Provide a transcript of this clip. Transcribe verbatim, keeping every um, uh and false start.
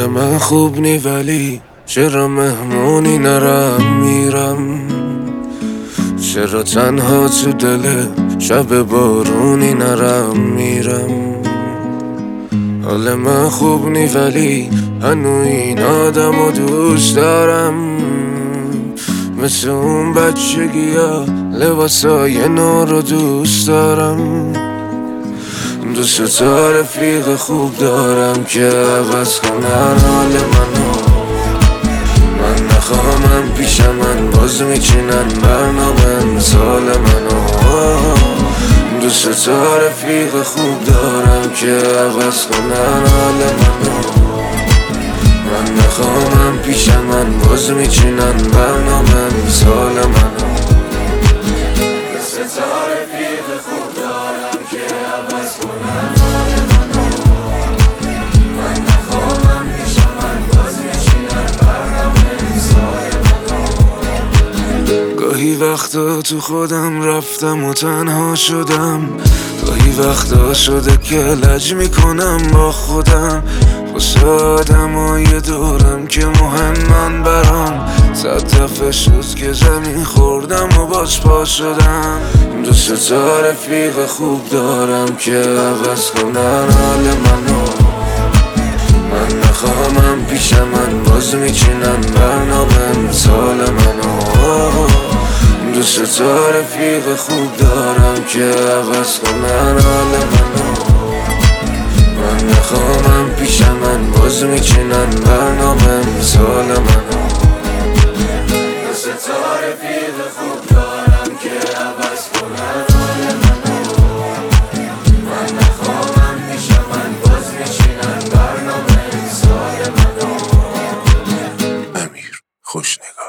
من خوب نی ولی چرا مهمونی نرم میرم، چرا تنها تو دل شب بارونی نرم میرم. حال من خوب نی ولی هنو این آدم و دوست دارم، مثل اون بچگی ها لباسای نو رو دوست دارم. دوست تا رفیق خوب دارم که عوض کنن حال منو، من نخواهم پیش من باز میچینن برنامه مثال منو. دوست تا رفیق خوب دارم که عوض کنن حال منو، من نخواهم پیش من باز میچینن برنامه مثال منو. دوست تا رفیق خوب دارم که عوض کنن حال منو، من نخواهم پیش من باز میچینن برنامه مثال منو. گاهی وقتا تو خودم رفتم و تنها شدم، گاهی وقتا شده که لج میکنم با خودم، واسه آدمای دورم که مهمن برام. صد دفعه شد که زمین خوردم و باز پا شدم. دوست تا رفیق خوب دارم که عوض کنن حال منو، من نخواهم پیش من باز میچینن برنامه مثال منو. دوست تا رفیق خوب دارم که عوض کنن حال منو، من نخواهم پیش من باز میچینن برنامه مثال منو. دوست تا رفیق خوب دارم که عوض کنن حال منو، من نخواهم پیش من باز میچینن برنامه مثال منو. امیر خوشنگار.